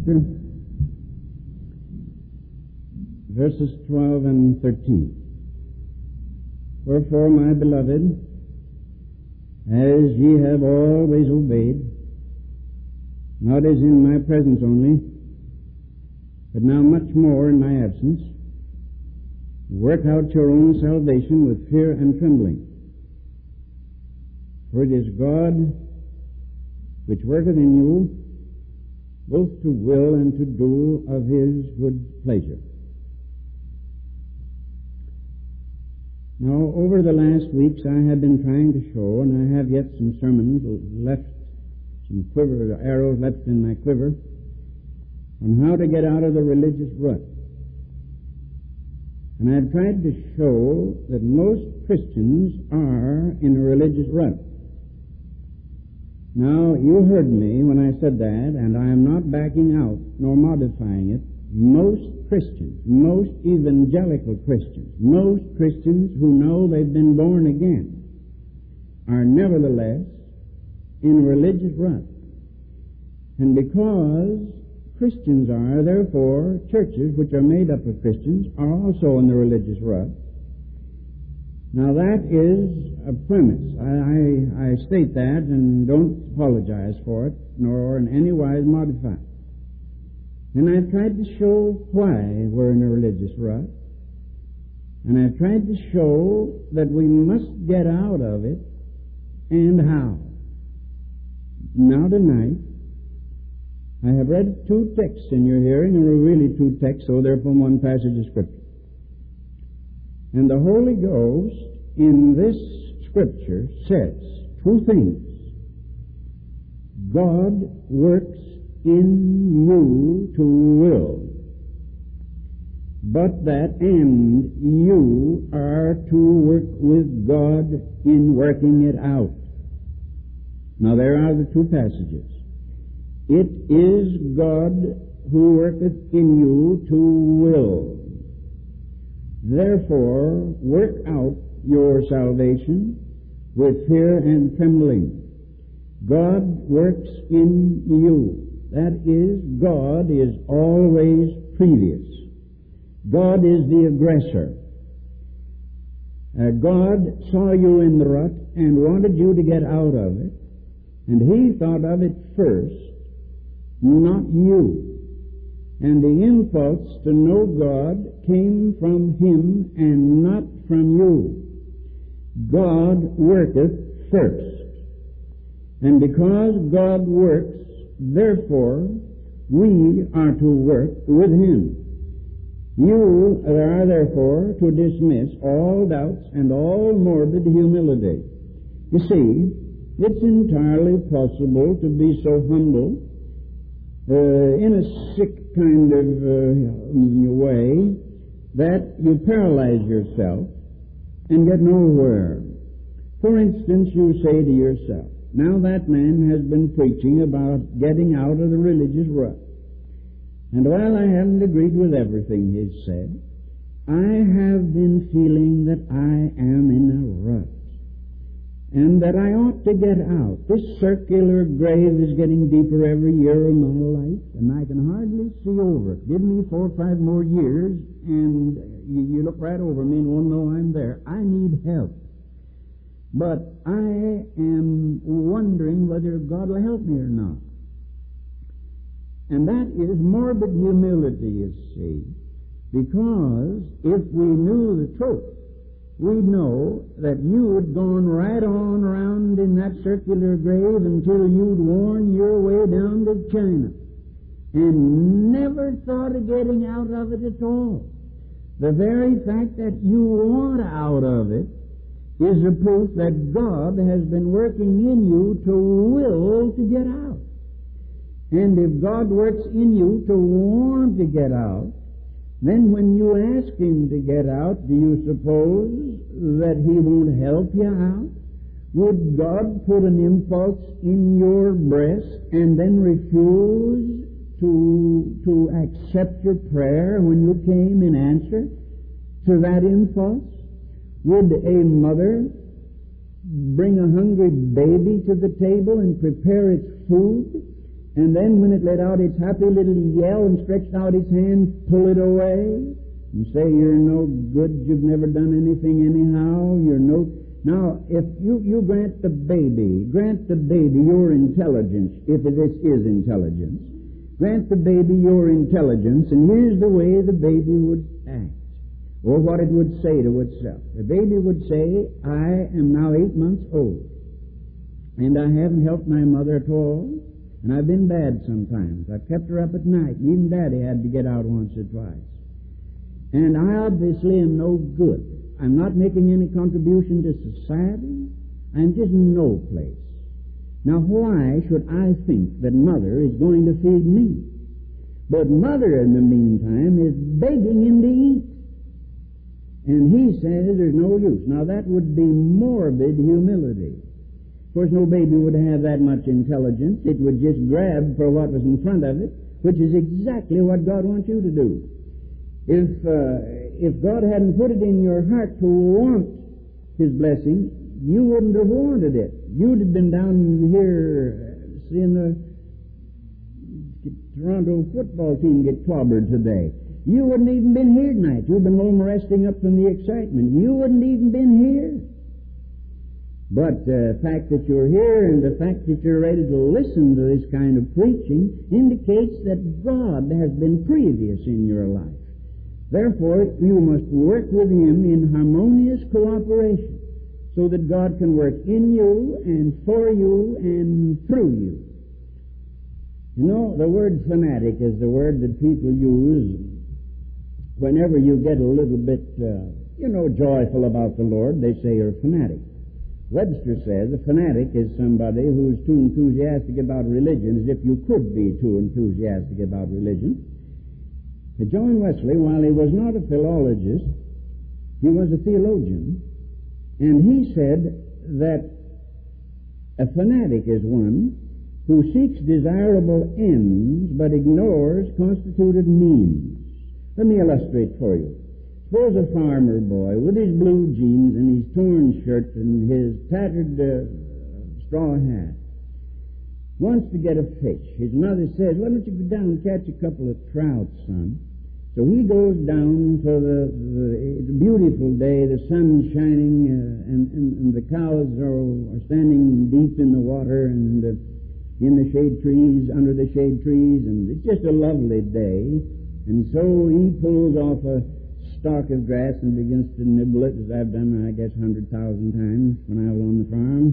chapter, verses 12 and 13. Wherefore, my beloved, as ye have always obeyed, not as in my presence only, but now much more in my absence, work out your own salvation with fear and trembling. For it is God which worketh in you both to will and to do of His good pleasure. Now, over the last weeks I have been trying to show, and I have yet some sermons left, some arrows left in my quiver, on how to get out of the religious rut. And I've tried to show that most Christians are in a religious rut. Now, you heard me when I said that, and I am not backing out nor modifying it. Most Christians, most evangelical Christians, most Christians who know they've been born again are nevertheless in a religious rut. And because Christians are, therefore, churches which are made up of Christians are also in the religious rut. Now that is a premise. I state that and don't apologize for it, nor in any wise modify it. And I've tried to show why we're in a religious rut. And I've tried to show that we must get out of it, and how. Now tonight, I have read two texts in your hearing, and they're really two texts, so they're from one passage of Scripture. And the Holy Ghost in this Scripture says two things. God works in you to will, but that and you are to work with God in working it out. Now there are the two passages. It is God who worketh in you to will. Therefore, work out your salvation with fear and trembling. God works in you. That is, God is always previous. God is the aggressor. God saw you in the rut and wanted you to get out of it, and He thought of it first, not you. And the impulse to know God came from Him and not from you. God worketh first. And because God works, therefore, we are to work with Him. You are therefore to dismiss all doubts and all morbid humility. You see, it's entirely possible to be so humble in a sick kind of way that you paralyze yourself and get nowhere. For instance, you say to yourself, now that man has been preaching about getting out of the religious rut. And while I haven't agreed with everything he's said, I have been feeling that I am in a rut. And that I ought to get out. This circular grave is getting deeper every year of my life, and I can hardly see over it. Give me 4 or 5 more years, and you look right over me and won't know I'm there. I need help. But I am wondering whether God will help me or not. And that is morbid humility, you see. Because if we knew the truth, we'd know that you had gone right on around in that circular grave until you'd worn your way down to China and never thought of getting out of it at all. The very fact that you want out of it is a proof that God has been working in you to will to get out. And if God works in you to want to get out, then when you ask Him to get out, do you suppose that He won't help you out? Would God put an impulse in your breast and then refuse to accept your prayer when you came in answer to that impulse? Would a mother bring a hungry baby to the table and prepare its food And then when it let out its happy little yell and stretched out its hand, pull it away and say, you're no good, you've never done anything anyhow, you're no... Now, if you grant the baby your intelligence, if this is intelligence, grant the baby your intelligence, and here's the way the baby would act, or what it would say to itself. The baby would say, I am now 8 months old, and I haven't helped my mother at all, and I've been bad sometimes. I've kept her up at night. Even Daddy had to get out once or twice. And I obviously am no good. I'm not making any contribution to society. I'm just no place. Now, why should I think that Mother is going to feed me? But Mother, in the meantime, is begging him to eat. And he says there's no use. Now, that would be morbid humility. Of course, no baby would have that much intelligence. It would just grab for what was in front of it, which is exactly what God wants you to do. If God hadn't put it in your heart to want His blessing, you wouldn't have wanted it. You'd have been down here seeing the Toronto football team get clobbered today. You wouldn't even been here tonight. You've been home resting up from the excitement. You wouldn't even been here. But the fact that you're here and the fact that you're ready to listen to this kind of preaching indicates that God has been previous in your life. Therefore, you must work with Him in harmonious cooperation so that God can work in you and for you and through you. You know, the word fanatic is the word that people use whenever you get a little bit, joyful about the Lord. They say you're a fanatic. Webster says a fanatic is somebody who's too enthusiastic about religion, as if you could be too enthusiastic about religion. But John Wesley, while he was not a philologist, he was a theologian, and he said that a fanatic is one who seeks desirable ends but ignores constituted means. Let me illustrate for you. Suppose a farmer boy with his blue jeans and his torn shirt and his tattered straw hat wants to get a fish. His mother says, why don't you go down and catch a couple of trout, son? So he goes down for it's a beautiful day, the sun's shining, and the cows are standing deep in the water and in the shade trees, under the shade trees, and it's just a lovely day. And so he pulls off a stalk of grass and begins to nibble it, as I've done, I guess, 100,000 times when I was on the farm,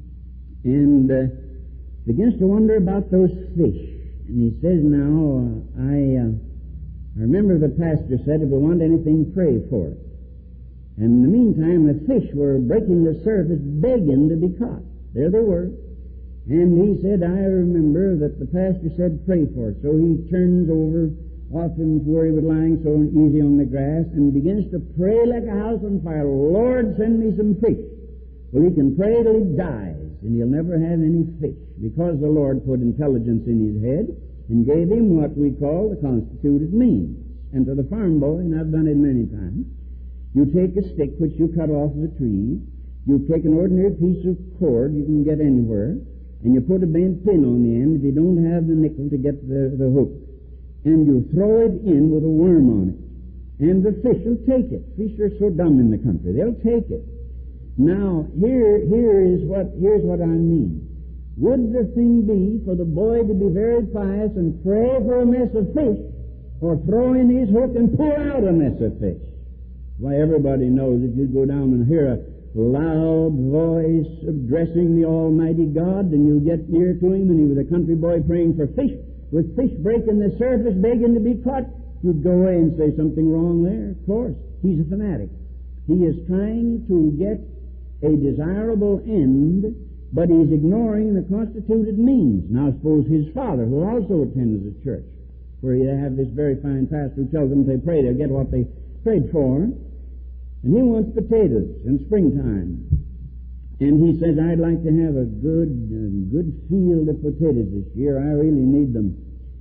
and begins to wonder about those fish. And he says, now, I remember the pastor said, if we want anything, pray for it. And in the meantime, the fish were breaking the surface, begging to be caught. There they were. And he said, I remember that the pastor said, pray for it. So he turns over off him where he was lying so easy on the grass and begins to pray like a house on fire. Lord, send me some fish. Well, he can pray till he dies, and he'll never have any fish, because the Lord put intelligence in his head and gave him what we call the constituted means. And to the farm boy, and I've done it many times, you take a stick which you cut off the tree, you take an ordinary piece of cord you can get anywhere, and you put a bent pin on the end if you don't have the nickel to get the hook. And you throw it in with a worm on it. And the fish will take it. Fish are so dumb in the country. They'll take it. Now, here's what I mean. Would the thing be for the boy to be very pious and pray for a mess of fish, or throw in his hook and pull out a mess of fish? Why, everybody knows if you go down and hear a loud voice addressing the Almighty God, and you get near to him, and he was a country boy praying for fish, with fish breaking the surface, begging to be caught, you'd go away and say something wrong there. Of course, he's a fanatic. He is trying to get a desirable end, but he's ignoring the constituted means. Now, suppose his father, who also attends the church, where you have this very fine pastor who tells them if they pray, they'll get what they prayed for, and he wants potatoes in springtime. And he says, I'd like to have a good field of potatoes this year. I really need them.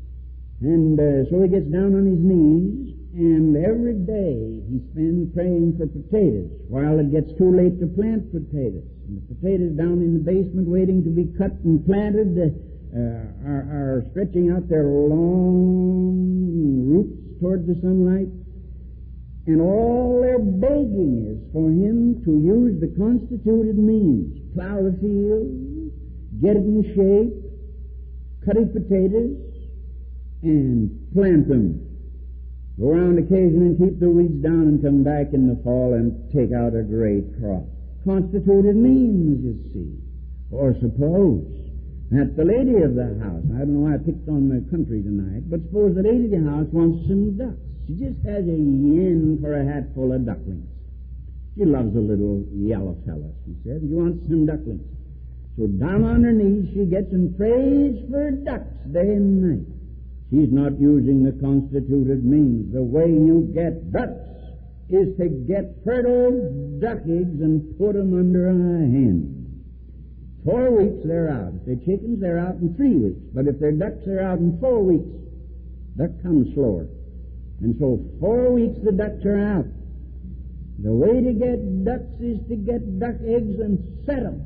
And so he gets down on his knees, and every day he spends praying for potatoes, while it gets too late to plant potatoes. And the potatoes down in the basement waiting to be cut and planted, are stretching out their long roots toward the sunlight, and all they're begging is for him to use the constituted means. Plow the field, get it in shape, cut his potatoes, and plant them. Go around occasionally and keep the weeds down and come back in the fall and take out a great crop. Constituted means, you see. Or suppose that the lady of the house, I don't know why I picked on the country tonight, but suppose the lady of the house wants some ducks. She just has a yen for a hatful of ducklings. She loves a little yellow fella, she says. She wants some ducklings. So down on her knees she gets and prays for ducks day and night. She's not using the constituted means. The way you get ducks is to get fertile duck eggs and put them under a hen. 4 weeks, they're out. If they're chickens, they're out in 3 weeks. But if they're ducks, they're out in 4 weeks. Duck comes slower. And so 4 weeks the ducks are out. The way to get ducks is to get duck eggs and set them.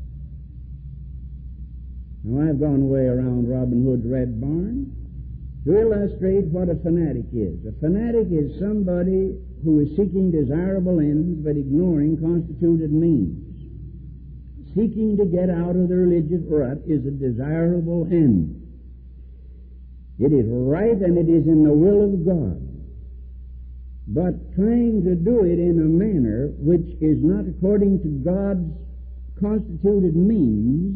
Now, I've gone way around Robin Hood's Red Barn to illustrate what a fanatic is. A fanatic is somebody who is seeking desirable ends but ignoring constituted means. Seeking to get out of the religious rut is a desirable end. It is right and it is in the will of God. But trying to do it in a manner which is not according to God's constituted means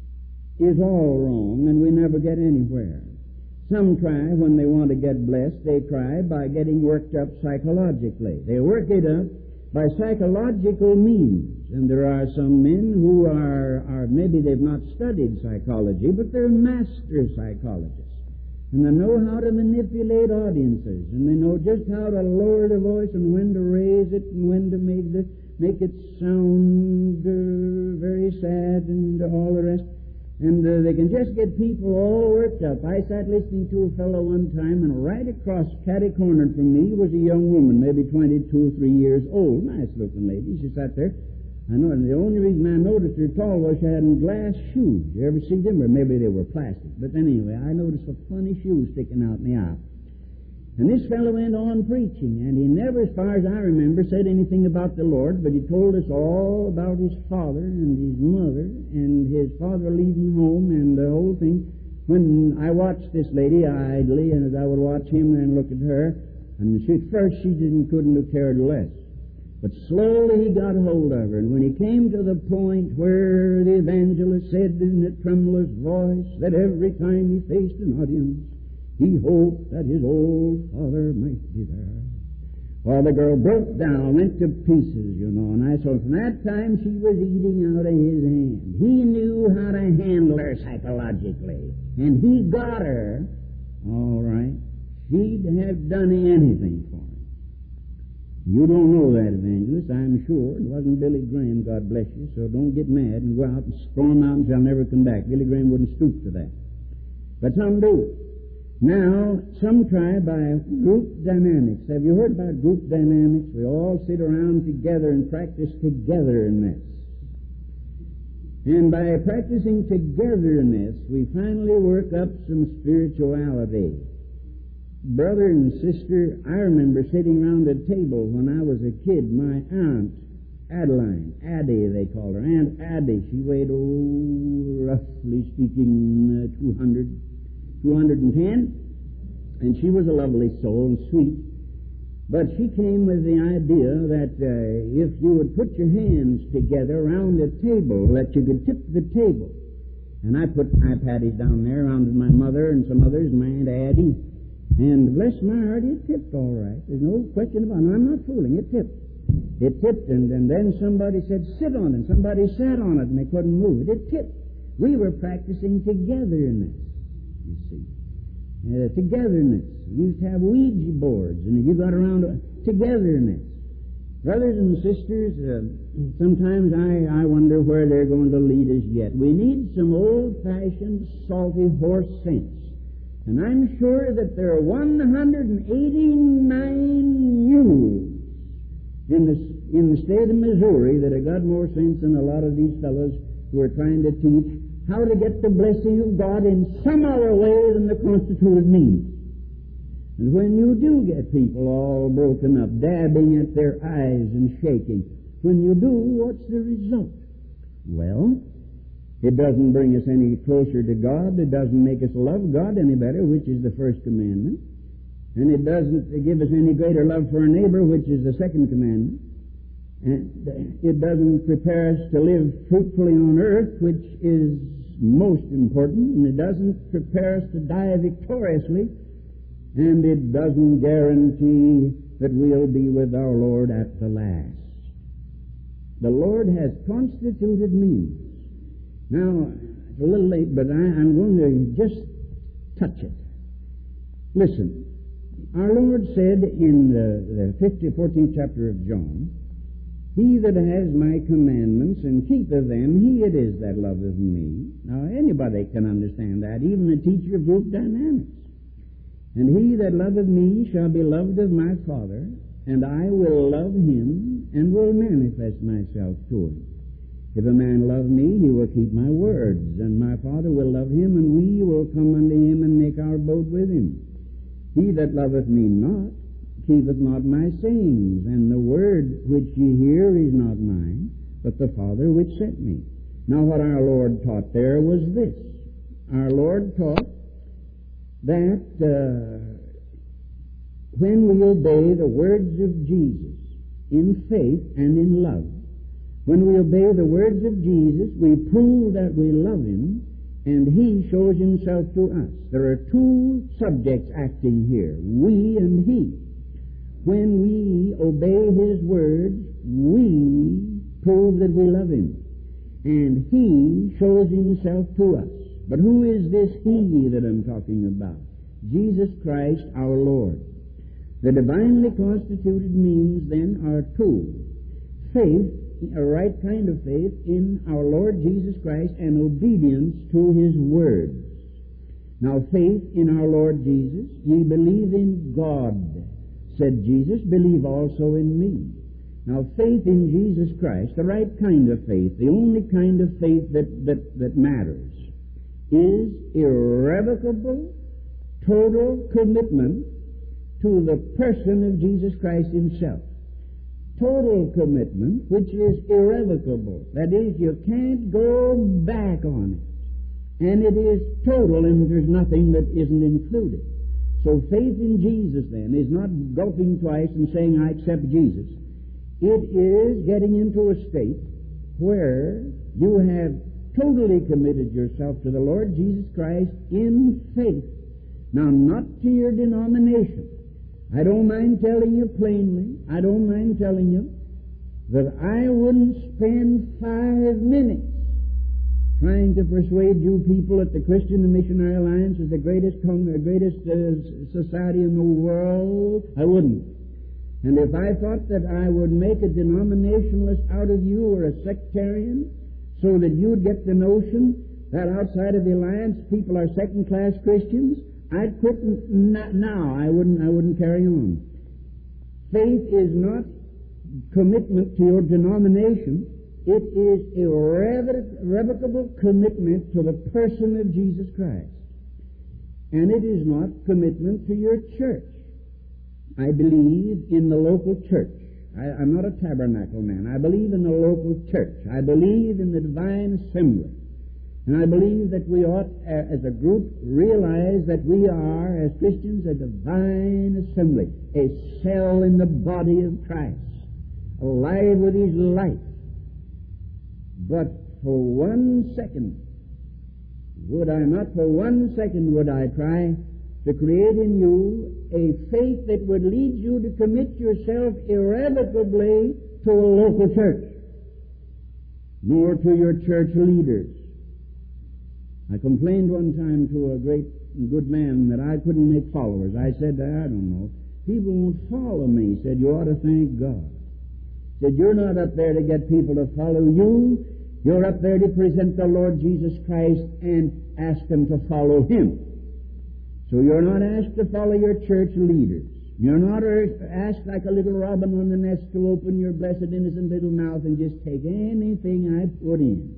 is all wrong, and we never get anywhere. Some try, when they want to get blessed, they try by getting worked up psychologically. They work it up by psychological means. And there are some men who are maybe they've not studied psychology, but they're master psychologists. And they know how to manipulate audiences, and they know just how to lower the voice and when to raise it and when to make it sound very sad and all the rest. And they can just get people all worked up. I sat listening to a fellow one time, and right across, catty-cornered from me, was a young woman, maybe 22 or 3 years old. Nice-looking lady. She sat there. I know, and the only reason I noticed her tall was she had glass shoes. You ever see them? Or maybe they were plastic. But anyway, I noticed a funny shoe sticking out in the aisle. And this fellow went on preaching, and he never, as far as I remember, said anything about the Lord, but he told us all about his father and his mother and his father leaving home and the whole thing. When I watched this lady idly, and as I would watch him and look at her, and at first she couldn't have cared less. But slowly he got hold of her, and when he came to the point where the evangelist said in a tremulous voice that every time he faced an audience, he hoped that his old father might be there. Well, the girl broke down, went to pieces, and I saw from that time she was eating out of his hand. He knew how to handle her psychologically, and he got her, all right. She'd have done anything for him. You don't know that, evangelist, I'm sure. It wasn't Billy Graham, God bless you, so don't get mad and go out and storm out and shall never come back. Billy Graham wouldn't stoop to that. But some do. Now, some try by group dynamics. Have you heard about group dynamics? We all sit around together and practice togetherness. And by practicing togetherness, we finally work up some spirituality. Brother and sister, I remember sitting around a table when I was a kid. My aunt, Adeline, Addie they called her, Aunt Addie, she weighed, roughly speaking, 210, and she was a lovely soul and sweet. But she came with the idea that if you would put your hands together around a table, that you could tip the table. And I put my patties down there around my mother and some others, my Aunt Addie, and bless my heart, it tipped all right. There's no question about it. I'm not fooling. It tipped. It tipped, and then somebody said, sit on it. Somebody sat on it, and they couldn't move it. It tipped. We were practicing togetherness. You see. Togetherness. We used to have Ouija boards, and you got around togetherness. Brothers and sisters, sometimes I wonder where they're going to lead us yet. We need some old-fashioned, salty horse sense. And I'm sure that there are 189 mules in the state of Missouri that have got more sense than a lot of these fellows who are trying to teach how to get the blessing of God in some other way than the constituted means. And when you do get people all broken up, dabbing at their eyes and shaking, when you do, what's the result? Well, it doesn't bring us any closer to God. It doesn't make us love God any better, which is the first commandment. And it doesn't give us any greater love for our neighbor, which is the second commandment. And it doesn't prepare us to live fruitfully on earth, which is most important. And it doesn't prepare us to die victoriously. And it doesn't guarantee that we'll be with our Lord at the last. The Lord has constituted means. Now, it's a little late, but I'm going to just touch it. Listen, our Lord said in the 14th chapter of John, "He that has my commandments and keepeth them, he it is that loveth me." Now, anybody can understand that, even a teacher of group dynamics. "And he that loveth me shall be loved of my Father, and I will love him, and will manifest myself to him. If a man love me, he will keep my words, and my Father will love him, and we will come unto him and make our abode with him. He that loveth me not, keepeth not my sayings, and the word which ye hear is not mine, but the Father which sent me." Now what our Lord taught there was this. Our Lord taught that when we obey the words of Jesus in faith and in love, when we obey the words of Jesus, we prove that we love him, and he shows himself to us. There are two subjects acting here, we and he. When we obey his words, we prove that we love him, and he shows himself to us. But who is this he that I'm talking about? Jesus Christ our Lord. The divinely constituted means then are two. Faith, a right kind of faith in our Lord Jesus Christ, and obedience to his words. Now faith in our Lord Jesus, ye believe in God, said Jesus, believe also in me. Now faith in Jesus Christ, the right kind of faith, the only kind of faith that matters, is irrevocable, total commitment to the person of Jesus Christ himself. Total commitment, which is irrevocable. That is, you can't go back on it. And it is total, and there's nothing that isn't included. So faith in Jesus, then, is not gulping twice and saying, I accept Jesus. It is getting into a state where you have totally committed yourself to the Lord Jesus Christ in faith. Now, not to your denomination. I don't mind telling you plainly, I don't mind telling you that I wouldn't spend 5 minutes trying to persuade you people that the Christian and Missionary Alliance is the greatest society in the world. I wouldn't. And if I thought that I would make a denominationalist out of you or a sectarian so that you'd get the notion that outside of the Alliance people are second-class Christians, I'd quit now. I wouldn't carry on. Faith is not commitment to your denomination. It is irrevocable commitment to the person of Jesus Christ. And it is not commitment to your church. I believe in the local church. I'm not a tabernacle man. I believe in the local church. I believe in the divine assembly. And I believe that we ought, as a group, realize that we are, as Christians, a divine assembly, a cell in the body of Christ, alive with his life. But for 1 second, would I try to create in you a faith that would lead you to commit yourself irrevocably to a local church, nor to your church leaders. I complained one time to a great and good man that I couldn't make followers. I said, I don't know, people won't follow me. He said, you ought to thank God. He said, you're not up there to get people to follow you. You're up there to present the Lord Jesus Christ and ask them to follow him. So you're not asked to follow your church leaders. You're not asked like a little robin on the nest to open your blessed innocent little mouth and just take anything I put in.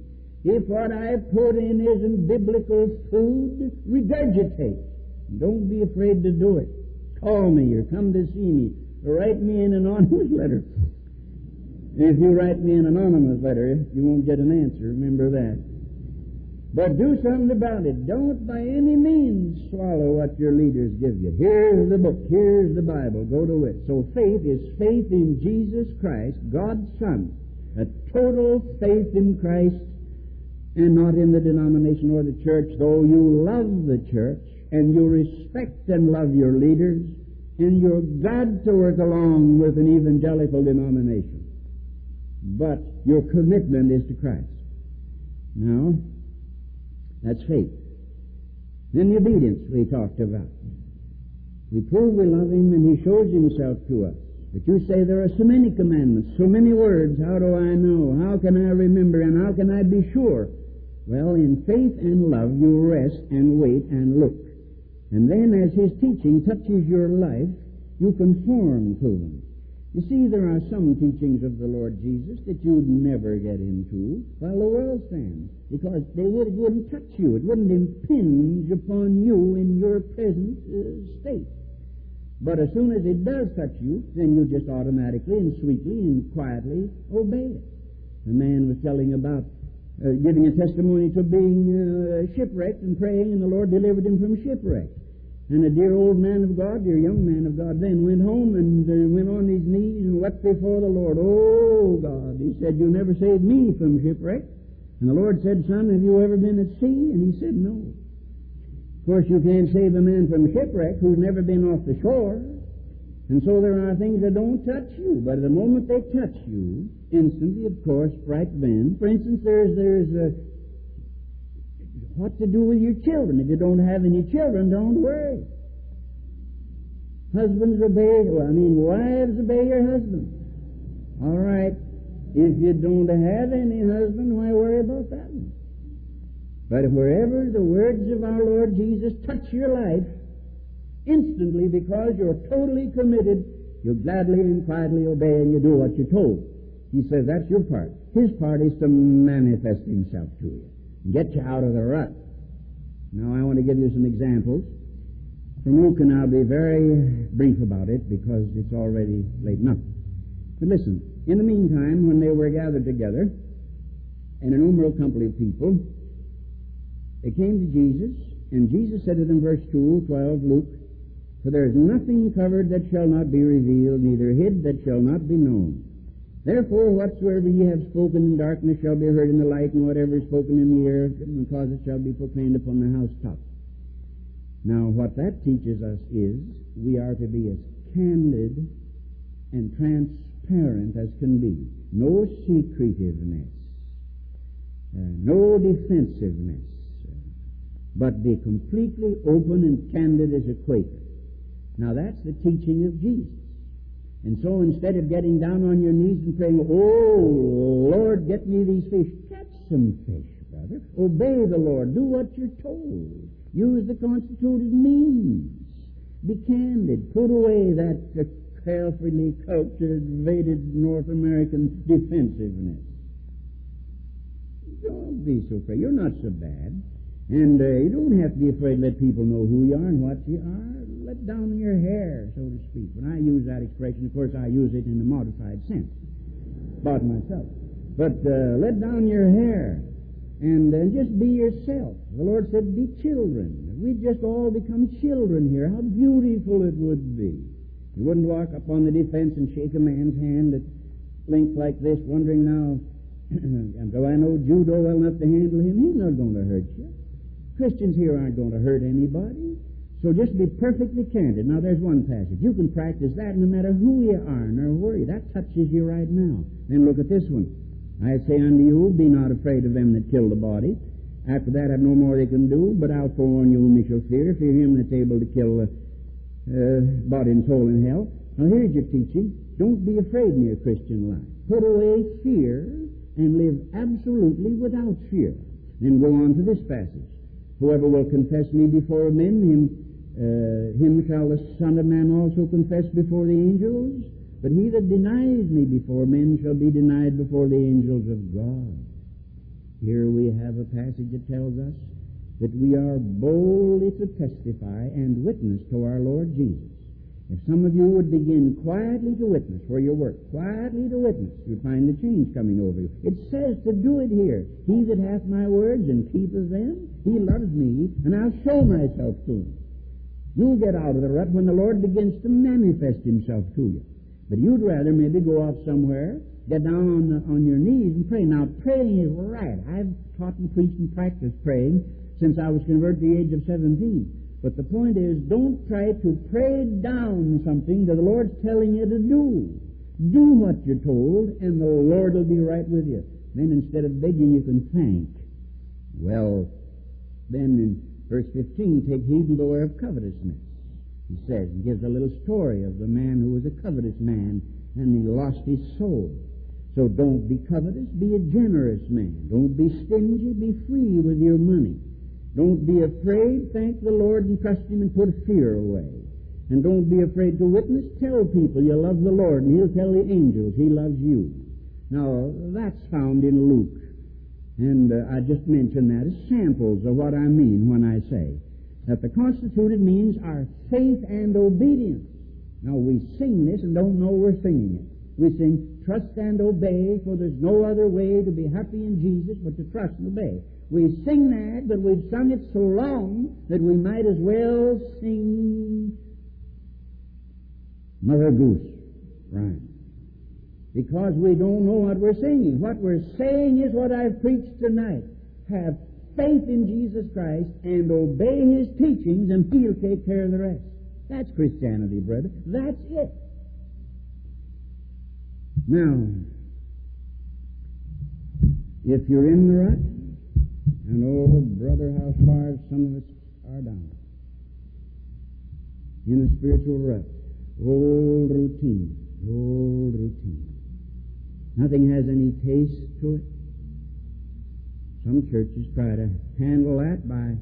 If what I put in isn't biblical food, regurgitate. Don't be afraid to do it. Call me or come to see me. Or write me an anonymous letter. If you write me an anonymous letter, you won't get an answer. Remember that. But do something about it. Don't by any means swallow what your leaders give you. Here's the book. Here's the Bible. Go to it. So faith is faith in Jesus Christ, God's Son. A total faith in Christ and not in the denomination or the church, though you love the church and you respect and love your leaders and you're glad to work along with an evangelical denomination. But your commitment is to Christ. Now, that's faith. Then the obedience we talked about. We prove we love Him and He shows Himself to us. But you say there are so many commandments, so many words. How do I know? How can I remember? And how can I be sure? Well, in faith and love you rest and wait and look. And then as His teaching touches your life, you conform to them. You see, there are some teachings of the Lord Jesus that you'd never get into while the world stands, because it wouldn't touch you. It wouldn't impinge upon you in your present state. But as soon as it does touch you, then you just automatically and sweetly and quietly obey it. The man was telling about giving a testimony to being shipwrecked and praying, and the Lord delivered him from shipwreck. And a dear old man of God, dear young man of God, then went home and went on his knees and wept before the Lord. Oh, God, he said, you never saved me from shipwreck. And the Lord said, son, have you ever been at sea? And he said, no. Of course, you can't save a man from shipwreck who's never been off the shore. And so there are things that don't touch you. But at the moment they touch you, instantly, of course, right then. For instance, there's what to do with your children. If you don't have any children, don't worry. Wives obey your husband. All right. If you don't have any husband, why worry about that one? But wherever the words of our Lord Jesus touch your life, instantly, because you're totally committed, you gladly and quietly obey and you do what you're told. He says that's your part. His part is to manifest Himself to you. Get you out of the rut. Now I want to give you some examples from Luke, and I'll be very brief about it because it's already late enough. But listen, in the meantime, when they were gathered together, an innumerable company of people, they came to Jesus, and Jesus said to them, verse 2, 12, Luke, for there is nothing covered that shall not be revealed, neither hid that shall not be known. Therefore, whatsoever ye have spoken in darkness shall be heard in the light, and whatever is spoken in the air, because it shall be proclaimed upon the housetop. Now, what that teaches us is we are to be as candid and transparent as can be. No secretiveness, no defensiveness, but be completely open and candid as a Quaker. Now, that's the teaching of Jesus. And so instead of getting down on your knees and praying, oh, Lord, get me these fish, catch some fish, brother. Obey the Lord. Do what you're told. Use the constituted means. Be candid. Put away that carefully cultivated North American defensiveness. Don't be so afraid. You're not so bad. And you don't have to be afraid to let people know who you are and what you are. Let down your hair, so to speak. When I use that expression, of course, I use it in a modified sense about myself. But let down your hair and just be yourself. The Lord said, be children. If we just all become children here, how beautiful it would be. You wouldn't walk up on the defense and shake a man's hand at length like this, wondering now, do I know judo well enough to handle him? He's not going to hurt you. Christians here aren't going to hurt anybody. So just be perfectly candid. Now, there's one passage. You can practice that no matter who you are nor where you. That touches you right now. Then look at this one. I say unto you, be not afraid of them that kill the body. After that have no more they can do, but I'll forewarn you whom you shall fear. Fear him that's able to kill body and soul in hell. Now, here's your teaching. Don't be afraid in your Christian life. Put away fear and live absolutely without fear. Then go on to this passage. Whoever will confess me before men, him shall the Son of Man also confess before the angels. But he that denies me before men shall be denied before the angels of God. Here we have a passage that tells us that we are boldly to testify and witness to our Lord Jesus. If some of you would begin quietly to witness where you work, quietly to witness, you'd find the change coming over you. It says to do it here. He that hath my words and keepeth them, he loves me, and I'll show myself to him. You'll get out of the rut when the Lord begins to manifest himself to you. But you'd rather maybe go off somewhere, get down on your knees and pray. Now, praying is right. I've taught and preached and practiced praying since I was converted at the age of 17. But the point is, don't try to pray down something that the Lord's telling you to do. Do what you're told, and the Lord will be right with you. Then instead of begging, you can thank. Well, then in verse 15, take heed and beware of covetousness. He says, he gives a little story of the man who was a covetous man, and he lost his soul. So don't be covetous, be a generous man. Don't be stingy, be free with your money. Don't be afraid, thank the Lord and trust Him and put fear away. And don't be afraid to witness, tell people you love the Lord, and He'll tell the angels He loves you. Now, that's found in Luke. And I just mentioned that as samples of what I mean when I say that the constituted means our faith and obedience. Now, we sing this and don't know we're singing it. We sing, trust and obey, for there's no other way to be happy in Jesus but to trust and obey. We sing that, but we've sung it so long that we might as well sing Mother Goose rhyme. Because we don't know what we're singing. What we're saying is what I've preached tonight. Have faith in Jesus Christ and obey His teachings, and He'll take care of the rest. That's Christianity, brother. That's it. Now, if you're in the rut, and oh, brother, how far some of us are down in a spiritual rut. Old routine. Nothing has any taste to it. Some churches try to handle that by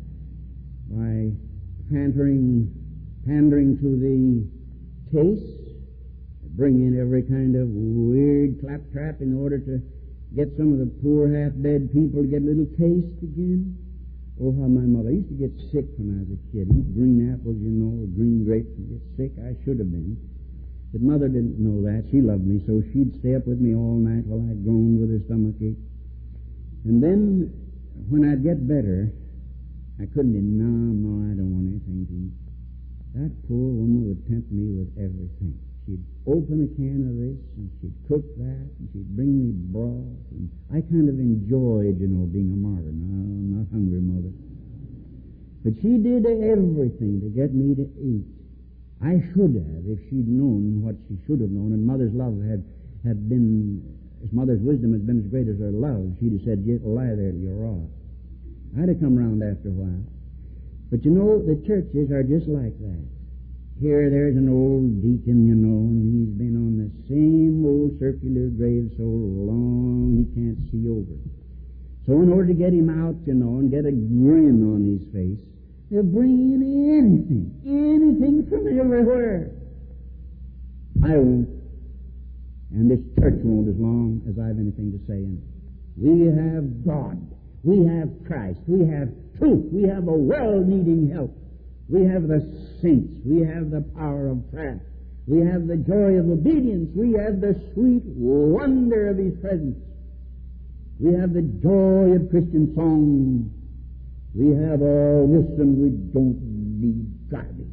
pandering to the taste, bring in every kind of weird claptrap in order to get some of the poor half-dead people to get a little taste again. Oh, how my mother used to get sick when I was a kid. Eat green apples, you know, or green grapes and get sick. I should have been. But Mother didn't know that. She loved me, so she'd stay up with me all night while I groaned with her stomach ache. And then, when I'd get better, I couldn't eat. No, I don't want anything to eat. That poor woman would tempt me with everything. She'd open a can of this, and she'd cook that, and she'd bring me broth, and I kind of enjoyed, being a martyr. No, I'm not hungry, Mother. But she did everything to get me to eat. I should have, if she'd known what she should have known, and Mother's love had been, if Mother's wisdom had been as great as her love, she'd have said, lie there till you're raw. I'd have come round after a while. But the churches are just like that. Here, there's an old deacon, and he's been on the same old circular grave so long he can't see over. So in order to get him out, and get a grin on his face, they'll bring in anything from everywhere. I won't, and this church won't as long as I have anything to say in it. We have God. We have Christ. We have truth. We have a world needing help. We have the saints. We have the power of prayer. We have the joy of obedience. We have the sweet wonder of His presence. We have the joy of Christian song. We have all this, and we don't need garbage.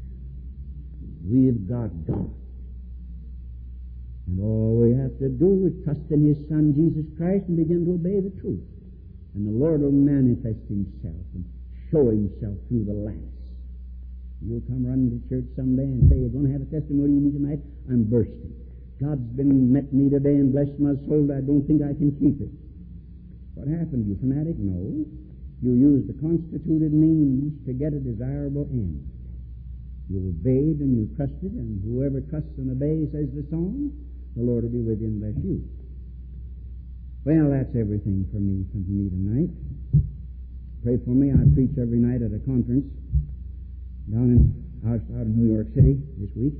We've got God. And all we have to do is trust in His Son, Jesus Christ, and begin to obey the truth. And the Lord will manifest Himself and show Himself through the last. You'll come running to church someday and say, you're going to have a testimony you need tonight? I'm bursting. God's met me today and blessed my soul. I don't think I can keep it. What happened, you fanatic? No. You used the constituted means to get a desirable end. You obeyed and you trusted, and whoever trusts and obeys, says the song, the Lord will be with you and bless you. Well, that's everything for me tonight. Pray for me. I preach every night at a conference down out in New York City this week.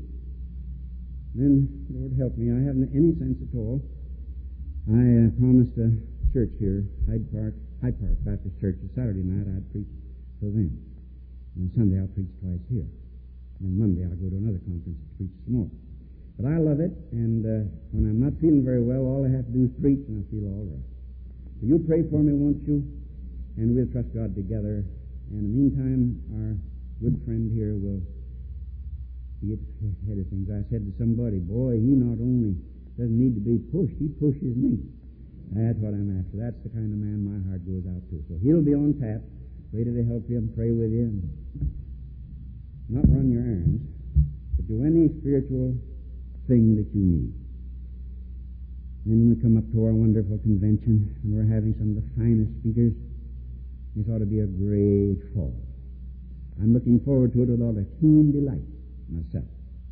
Then, Lord help me, I haven't any sense at all. I promised a church here, Hyde Park Baptist Church. On Saturday night I'd preach to them. And Sunday I'll preach twice here. And Monday I'll go to another conference to preach some more. But I love it, and when I'm not feeling very well, all I have to do is preach, and I feel all right. So you pray for me, won't you? And we'll trust God together. And in the meantime, our good friend here will get ahead of things. I said to somebody, boy, he not only doesn't need to be pushed, he pushes me. That's what I'm after. That's the kind of man my heart goes out to. So he'll be on tap, ready to help you and pray with you, and not run your errands, but do any spiritual thing that you need. Then we come up to our wonderful convention, and we're having some of the finest speakers. This ought to be a great fall. I'm looking forward to it with all the keen delight myself.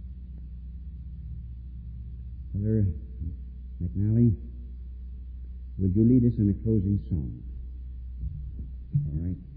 Brother McNally, would you lead us in a closing song? All right.